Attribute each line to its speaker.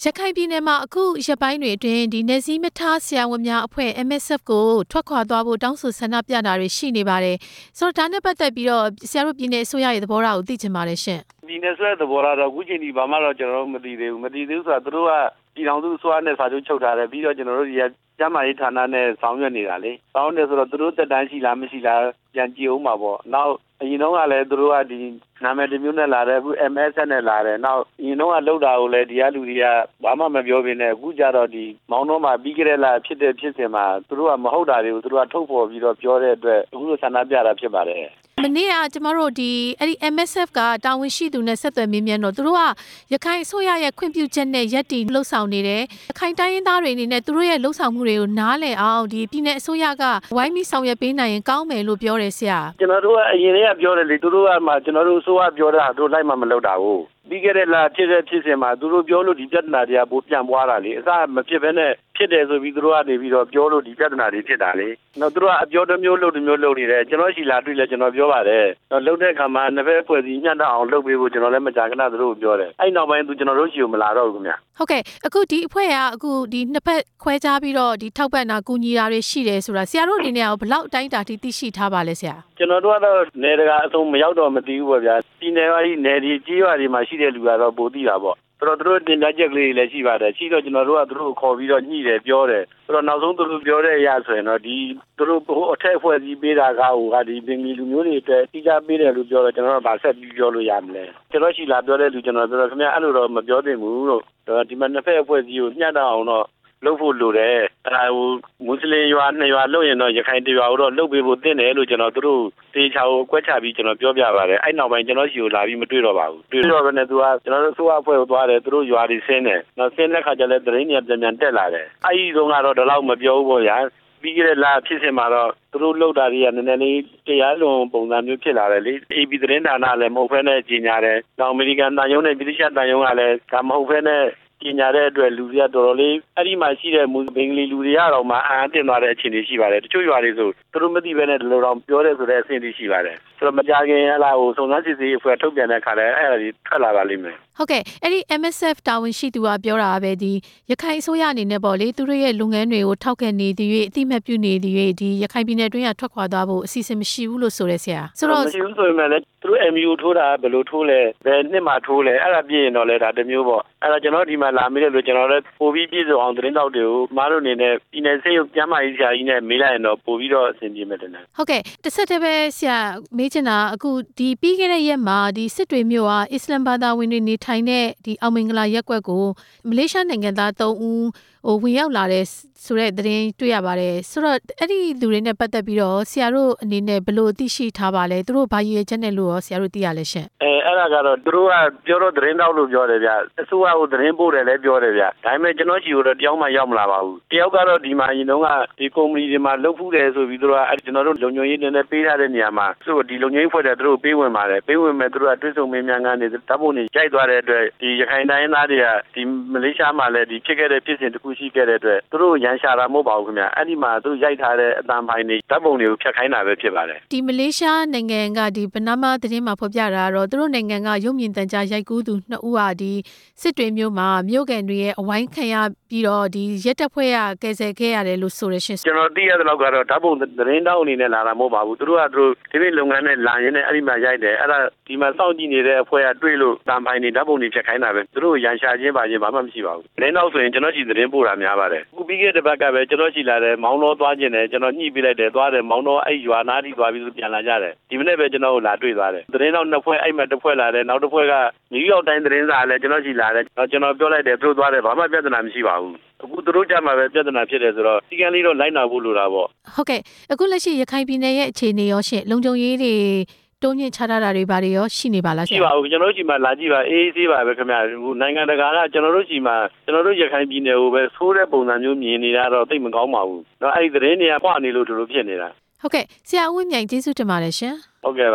Speaker 1: ရခိုင်ပြည်နယ်မှာအခုရက်ပိုင်းတွေအတွင်းဒီနယ်စည်းမထားဆရာဝန်များအဖွဲ့ MSF ကိုထွက်ခွာသွားဖို့တောင်းဆိုဆန္ဒပြတာတွေရှိနေပါတယ်ဆိုတော့ဒါနဲ့ပတ်သက်ပြီးတော့ဆရာတို့ပြည်နယ်အစိုးရရဲ့သဘောထားကိုသိချင်ပါတယ်ရှင်
Speaker 2: ပြည်နယ်အစိုးရသဘောထားတော့အခုချိန်ဒီဘာမှတော့ကျွန်တော်တို့မသိသေးဘူးဆိုတာသူတို့ကပြည်ထောင်စုအစိုးရနဲ့စာချုပ်ချုပ်ထားတယ်ပြီးတော့ကျွန်တော်တို့ဒီကျန်းမာရေးဌာနနဲ့ဆောင်ရွက်နေတာလေဆောင်ရွက်နေဆိုတော့သူတို့တက်တန်းရှိလားမရှိလားပြန်ကြည့်အောင်ပါပေါ့နောက်အရင်တော့ကလည်းသူတို့ကဒီနာမည်တစ်မျိုးနဲ့လာတယ်အခု MS နဲ့လာတယ်နောက်အရင်တော့ကလောက်တာကိုလည်းဒီကလူတွေကဘာမှမပြောဘဲနဲ့အခုကြတော့ဒီမောင်နှောမှာပြီးကြတဲ့လားဖြစ်တဲ့ဖြစ်စဉ်မှာသူတို့ကမဟုတ်တာတွေကိုသူတို့ကထုတ်ဖော်ပြီးတော့ပြောတဲ့အတွက်အခုလိုဆန္ဒပြတာဖြစ်ပါတယ်
Speaker 1: မနေ့ကကျမတို့ဒီအဲ့ဒီ MSF ကတာဝန်ရှိသူနဲ့ဆက်သွယ်မေးမြန်းတော့သူတို့ကရခိုင်အစိုးရရဲ့ခွင့်ပြုချက်နဲ့ရပ်တည်လှုပ်ဆောင်နေတယ်ရခိုင်တိုင်းရင်းသားတွေအနေနဲ့သူတို့ရဲ့လှုပ်ဆောင်မှုတွေကိုနားလည်အောင်ဒီပြည်နယ်အစိုးရကဝိုင်းပြီးဆောင်ရွက်ပေးနိုင်ရင်ကောင်းမယ်လို့ပြောတယ်ဆရာ
Speaker 2: ကျွန်တော်တို့ကအရင်ကပြောတယ်လေသူတို့ကမှကျွန်တော်တို့အစိုးရပြောတာသူတို့လိုက်မှမလုပ်တာဘူးပြီးခဲ့တဲ့လားဖြစ်စဉ်မှာသူတို့ပြောလို့ဒီပြဿနာတွေကပိုပြန်ပွားတာလေအစမဖြစ်ဘဲနဲ့ဖြစ်တယ်ဆိုပြီးသူတို့ကနေပြီးတော့ပြောလို့ဒီပြဿနာတွေဖြစ်တာလေနောက်သူတို့ကအပြောတစ်မျိုးလုပ်တစ်မျိုးလုပ်နေတယ်ကျွန်တော်ရှိလာတွေ့လဲကျွန်တော်ပြောပါတယ်လုပ်တဲ့အခါမှာနှစ်ဖက်ဖွဲ့စည်းညှိနှိုင်းအောင်လုပ်ပေးဖို့ကျွန်တော်လည်းမကြာခဏသူတို့ပြောတယ်အဲ့နောက်ပိုင်းသူကျွန်တော်တို့ရှိကိုမလာတော့ဘူးခင်ဗျ
Speaker 1: ဟုတ်ကဲ့အခုဒီအဖွဲ့ကအခုဒီနှစ်ဖက်ခွဲခြားပြီးတော့ဒီထောက်ပံ့တာကူညီတာတွေရှိတယ်ဆိုတာဆရာတို့အနေနဲ့ဘယ်လောက်အတိုင်းအတာထိသိရှိထားပါလဲဆရာ
Speaker 2: ကျွန်တော်တို့ကတော့နယ်တကာအဆုံးမရောက်တော့မသိဘူးပေါ့ဗျာပြည်နယ်ကြီးနယ်ဒီကြီးရွာတွေမှာရှိတဲ့လူကတော့ပိုသိတာပေါ့ဆိုတော့သူတို့တင်ပြချက်ကလေးတွေလည်းရှိပါတယ်ရှိတော့ကျွန်တော်တို့ကသူတို့ခေါ်ပြီးတော့ညှိတယ်ပြောတယ်ဆိုတော့နောက်ဆုံးသူတို့ပြောတဲ့အရာဆိုရင်တော့ဒီသူတို့အထက်အဖွဲ့စည်းပေးတာကဒီပင်ကြီးလူမျိုးတွေအတွက်တိကျပေးတယ်လို့ပြောတော့ကျွန်တော်တို့ဗာဆက်ပြီးပြောလို့ရမလဲကျွန်တော်ရှိလာပြောတဲ့လူကျွန်တော်ပြောတော့ခင်ဗျအဲ့လိုတော့မပြောသင့်ဘူးလို့ဒီမှာနှစ်ဖက်အဖွဲ့စည်းကိုညှိတော့အောင်တော့လုပ်ဖို့လိုတယ်မွတ်စလင်ရွာ2ရွာလုပ်ရင်တော့ရခိုင်1ရွာကိုတော့လုပ်ပေးဖို့တင်တယ်လို့ကျွန်တော်တို့တေချာကိုကွက်ချပြီးကျွန်တော်ပြောပြပါတယ်အဲ့နောက်ပိုင်းကျွန်တော်ရှိကိုလာပြီးမတွေ့တော့ပါဘူးတွေ့တော့ဘယ်နဲ့သူကကျွန်တော်တို့ဆိုအဖွဲ့ကိုသွားတယ်သူတို့ရွာတွေဆင်းတယ်နောက်ဆင်းတဲ့ခါကျလည်းသတင်းတွေပြန်တက်လာတယ်အဲ့ဒီတော့ကတော့ဒီလောက်မပြောဘူးပေါ့ဗျာပြီးခဲ့တဲ့လဖြစ်စဉ်မှာတော့သူတို့လှုပ်တာတွေကနည်းနည်းလေးတရားလွန်ပုံစံမျိုးဖြစ်လာတယ်လေ AB သတင်းဌာနလည်းမဟုတ်ဘဲနဲ့ကြီးညာတယ်နောက်အမေရိကန်တန်ယုံနဲ့ဗြိတိရှတန်ယုံကလည်းဒါမဟုတ်ဘဲနဲ့ပညာတဲ့အတွက်လူတွေကတော်တော်လေးအဲ့ဒီမှာရှိတဲ့မူဘင်္ဂလီလူတွေကတော့မှအံ့တင်သွားတဲ့အခြေအနေရှိပါတယ်တချို့ရွာတွေဆိုသူတို့မသိဘဲနဲ့ဒီလိုတော့ပြောတယ်ဆိုတဲ့အဆင့်တွေရှိပါတယ်ဆိုတော့မကြခင်ဟလာကိုစုံစမ်းစစ်ဆေးရေးအဖွဲ့ထုတ်ပြန်တဲ့ခါလဲအဲ့ဒါကြီးထွက်လာပါလိမ့်မယ်
Speaker 1: ဟုတ်ကဲ့အဲ့ဒီ MSF တာဝန်ရှိသူကပြောတာပဲဒီရခိုင်အစိုးရအနေနဲ့ပေါ့လေသူတို့ရဲ့လုပ်ငန်းတွေကိုထောက်ခံနေသည်၍အတိမတ်ပြုနေသည်၍ဒီရခိုင်ပြည်နယ်တွင်းကထွက်ခွာသွားဖို့အစီအစဉ်မရှိဘူးလို့ဆိုရဲဆရာ
Speaker 2: ဆိုတော့မရှိဘူးဆိုရင်လည်းသူတို့ MU ထိုးတာဘယ်လိုထိုးလဲဘယ်နှစ်မှထိုးလဲအဲ့ဒါပြည့်ရင်တော့လေဒါတစ်မျိုးပေါ့အဲ့တော့ကျွန်တော်ဒီမှာလာမိတယ်လို့ကျွန်တော်လည်းပို့ပြီးပြည့်စုံအောင်သတင်းတောက်တွေကိုမားတို့အနေနဲ့ပြည်နယ်စေးရုပ်ကျမ်းမာရေးဆရာကြီးနဲ့မေးလိုက်ရင်တော့ပို့ပြီးတော့အဆင်ပြေမယ်တဲ့
Speaker 1: ဟုတ်ကဲ့တစ်ဆက်တည်းပဲဆရာမေးချင်တာအခုဒီပြီးခဲ့တဲ့ရက်မှာဒီစစ်တွေမြို့ဟာအစ္စလမ်ဘာသာဝင်တွေနေထိုင်တဲ့ဒီအောင်မင်္ဂလာရက်ကွက်ကိုမလေးရှားနိုင်ငံသား3ဦးဝင်ရောက်လာတဲ့ဆိုတဲ့သတင်းတွေ့ရပါတယ်ဆိုတော့အဲ့ဒီလူတွေနဲ့ပတ်သက်ပြီးတော့ဆရာတို့အနေနဲ့ဘယ်လိုသိရှိထားပါလဲသူတို့ဘာရည်ရွယ်ချက်နဲ့လို့ရောဆရာတို့သိရလဲရှင်
Speaker 2: အဲ့ဒါကတော့သူတို့ကပြောတော့သတင်းတောက်လို့ပြောတယ်ဗျအစိုးရကိုသတင်းပို့တယ်လည်းပြောတယ်ဗျဒါပေမဲ့ကျွန်တော်ချီကိုတော့တယောက်မှရောက်မလာပါဘူးတယောက်ကတော့ဒီမှာအရင်တုန်းကဒီကုမ္ပဏီတွေမှာလုပ်ဖူးတယ်ဆိုပြီးသူတို့ကကျွန်တော်တို့လုံခြုံရေးနည်းနည်းပေးထားတဲ့နေရာမှာသူတို့ဒီလုံခြုံရေးဖွဲ့တယ်သူတို့ပေးဝင်ပါတယ်ပေးဝင်မဲ့သူတို့ကတွဲဆုံမင်းများကနေဓာတ်ပုံတွေရိုက်သွားတဲ့အတွက်ဒီရခိုင်တိုင်းသားတွေကဒီမလေးရှားမှာလည်းဒီဖြစ်ခဲ့တဲ့ဖြစ်စဉ်တစ်ခုရှိခဲ့တဲ့အတွက်သူတို့ရန်ရှာတာမဟုတ်ပါဘူးခင်ဗျအဲ့ဒီမှာသူရိုက်ထားတဲ့အတန်ပိုင်းတွေဓာတ်ပုံတွေကိုဖျက်ခိုင်းတာပဲဖြစ်ပါတယ်
Speaker 1: ဒီမလေးရှားနိုင်ငံကဒီပနားမားသတင်းမှာဖော်ပြတာတော့သူတို့နိုင်ငံကရုပ်မြင်သံကြားရိုက်ကူးသူ2ဦးဟာဒီစစ်တွေမျိုးမှာမြို့ကန်တွေရဲ့အဝိုင်းခံရပြီးတော့ဒီရက်တပ်ဖွဲ့ကကယ်ဆယ်ခဲ့ရတယ်လို့ဆိုရရှင်
Speaker 2: ကျွန်တော်သိရတဲ့လောက်ကတော့ဓာတ်ပုံသတင်းတောက်အနေနဲ့လာတာမဟုတ်ပါဘူးသူတို့ကသူတို့ဒီနေ့လုပ်ငန်းနဲ့လာရင်းနဲ့အဲ့ဒီမှာရိုက်တယ်အဲ့ဒါဒီမှာစောင့်ကြည့်နေတဲ့အဖွဲ့ကတွေ့လို့တန်ပိုင်းတွေဓာတ်ပုံတွေဖျက်ခိုင်းတာပဲသူတို့ရန်ရှာခြင်းပါခြင်းဘာမှမရှိပါဘူးသတင်းတောက်ဆိုရင်ကျွန်တော်ရှိသတင်းပို့တာများပါတယ်အခုပြီးခဲ့တဲ့ဘက်ကပဲကျွန်တော်ရှိလာတယ်မောင်းတော့သွားခြင်းတယ်ကျွန်တော်ညှိပေးလိုက်တယ်သွားတယ်မောင်းတော့အဲ့ရွာနားထိသွားပြီးပြန်လာကြတယ်ဒီမနေ့ပဲကျွန်တော်ကိုလာတွေ့သွားတယ်သတင်းတောက်နှစ်ဖွဲ့အဲ့မှာတစ်ဖွဲ့လာတယ်နောက်တစ်ဖွဲ့ကနယူးယောက်တိုင်းသတင်းစာလည်းကျွန်တော်ရှိလာတယ်ကျွန်တော်ပြောလိုက်တယ်သူတို့သွားတယ်ဘာမှပြဿနာမရှိပါဘူးအခုသူတို့ကြမှာပဲပြဿနာဖြစ်တယ်ဆိုတော့စီကံလေးတော့လိုက်နာဖို့လိုတာပေါ့
Speaker 1: ဟုတ်ကဲ့အခုလက်ရှိရခိုင်ပြည်နယ်ရဲ့အခြေအနေရောရှင်လုံခြုံရေးတွေတုံးမြင့်ချထားတာတွေဘာတွေရောရှိနေပါလား
Speaker 2: ရှိပါဘူးကျွန်တော်တို့ဒီမှာလာကြည့်ပါအေးအေးပါပဲခင်ဗျာနိုင်ငံတကာကကျွန်တော်တို့ဒီမှာကျွန်တော်တို့ရခိုင်ပြည်နယ်ကိုပဲဆိုးတဲ့ပုံစံမျိုးမြင်နေတာတော့သိမကောင်းပါဘူးเนาะအဲ့ဒီသတင်းတွေကပွားနေလို့ဒီလိုဖြစ်နေတာ
Speaker 1: ဟုတ်ကဲ့ဆရာဦးဝင်းမြိုင်ကျေးဇူးတင်ပါတယ်ရှင်
Speaker 2: ဟုတ်ကဲ့